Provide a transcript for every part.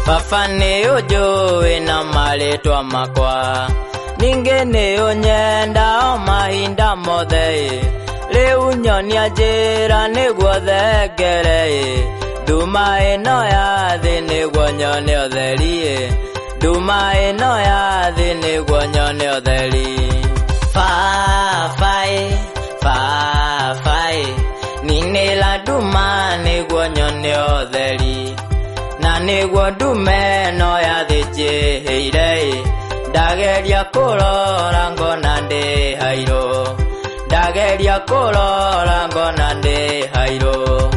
Fafane ojo ena maletwa makwa Ningene onyenda o mahinda mothe Leu nyonia njira niguo thengere Duma ino ya thi niguo nyone utheri Duma ino ya thi niguo nyone utheri Fafai, fafai Ninela duma niguo nyone utheri Na niguo dume no ya thi jiheire Ndageria kurora ngona ndi hairo Ndageria kurora ngona ndi hairo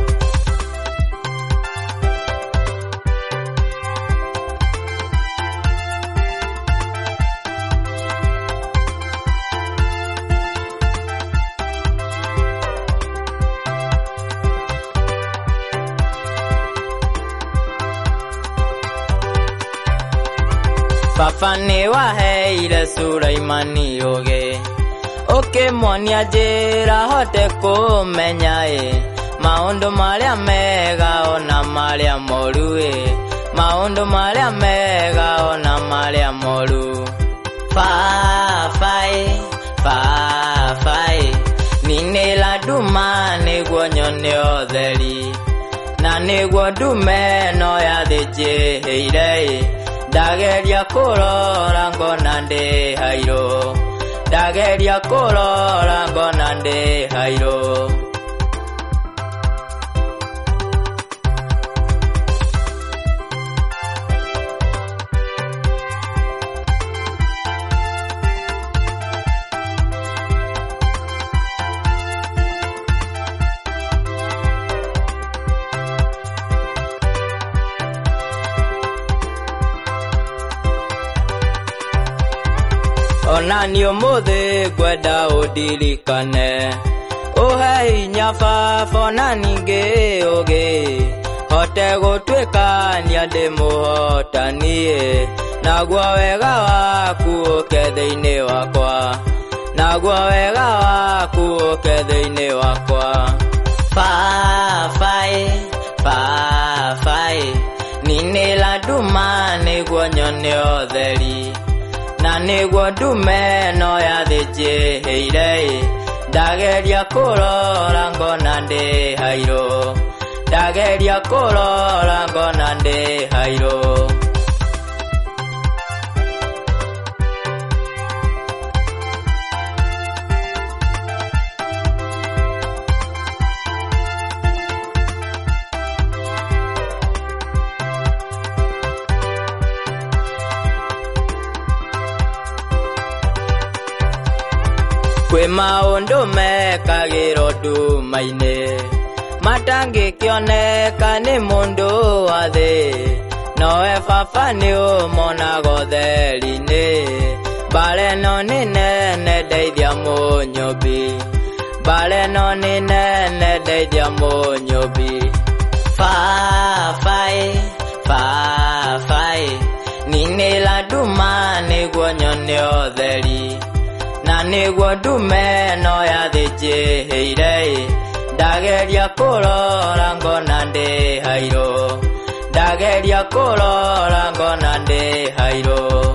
Fafane waheire Sulaimani yoge Oke monia njira hote kumenya Maundu maria mega ona maria moru Maundu maria mega ona maria moru Fafai, fafai Ninela duma niguo nyone utheri Na niguo dume no ya thi jiheire Ndageria kurora ngona ndi hairo Ndageria kurora ngona ndi hairo Onani omothe gwenda udirikane Uhei nyafafa na ninge oge Hote gutwika ndi muhotani Naguo wega waku uke thiini wakwa Naguo wega waku uke thiini wakwa Fafai, fafai Ninela duma niguo nyone utheri Na niguo dume no ya thi jiheire Ndageria kurora ngona ndi hairo Ndageria kurora ngona ndi hairo Kwe maundu mekagirwo nduma-ini Matangikioneka ni mundu wa thi Nowe baba ni umonaga utheri-ini Mbara ino ni nene ndeithia munyumbi Mbara ino ni nene ndeithia munyumbi Fafai, fafai Ninela duma niguo nyone utheri Na niguo dume no ya thi jiheire Ndageria kurora ngona ndi hairo Ndageria kurora ngona ndi hairo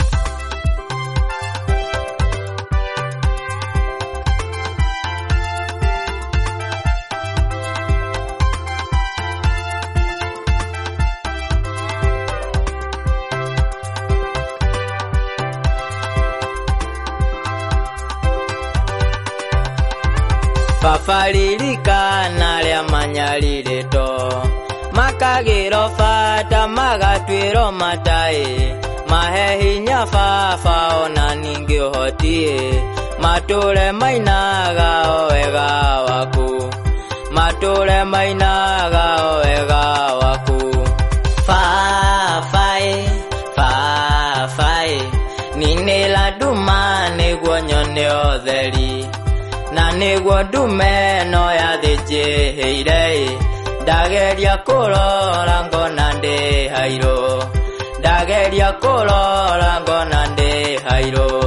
Fafaririka naria manyalirito Makagiro fata magatwiro matai Mahe hinya fafa ona ningi uhotie Mature mainaga o wega waku Mature mainaga o wega waku Fafai, fafai Ninela duma niguo nyone utheri Na niguo dume no ya thi jiheire Ndageria kurora ngona ndi hairo Ndageria kurora ngona ndi hairo